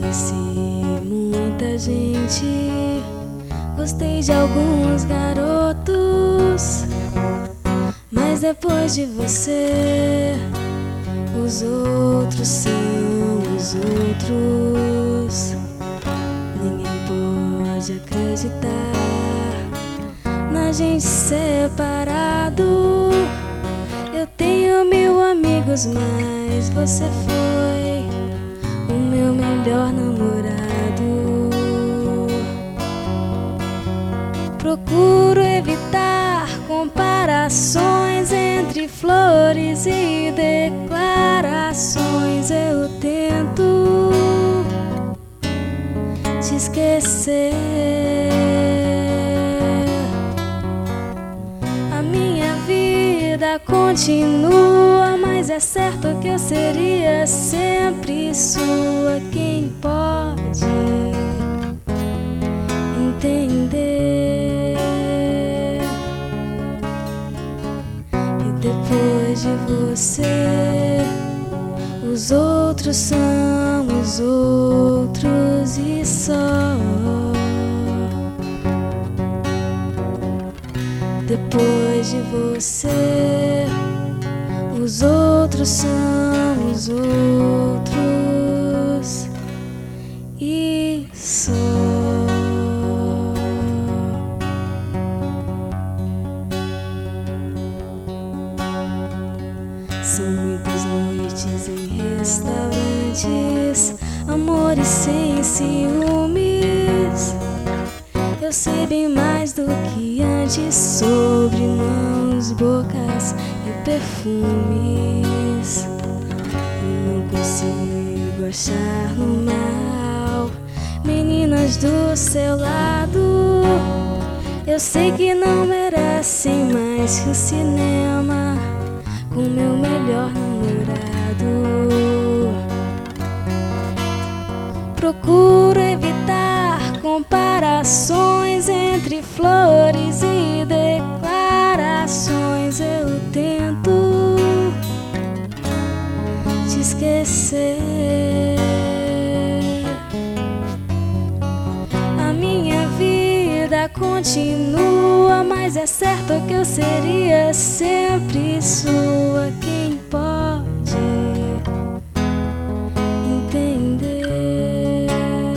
conheci muita gente, gostei de alguns garotos, mas depois de você, os outros são os outros. Ninguém pode acreditar na gente separado. Eu tenho 1000 amigos, mas você foi o meu melhor namorado. Procuro evitar comparações entre flores e declarações. Eu tento te esquecer. A minha vida continua, mas é certo que eu seria sempre sua. Quem pode entender? E depois de você, os outros são os outros e só. Depois de você, os outros são os outros e só. São muitas noites em restaurantes, amores sem ciúmes. Eu sei bem mais do que antes sobre mãos, bocas e perfumes. Não consigo achar no mal meninas do seu lado. Eu sei que não merecem mais que o cinema com meu melhor namorado. Procuro evitar comparações entre flores e declarações. Eu tento te esquecer. A minha vida continua, mas é certo que eu seria sempre sua. Quem pode entender?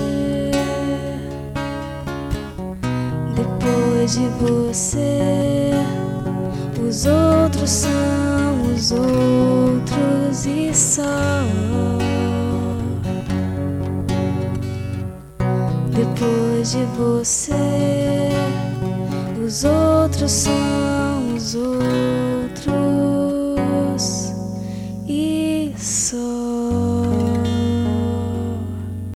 Depois de você, os outros são os outros e só. Depois de você, os outros são os outros.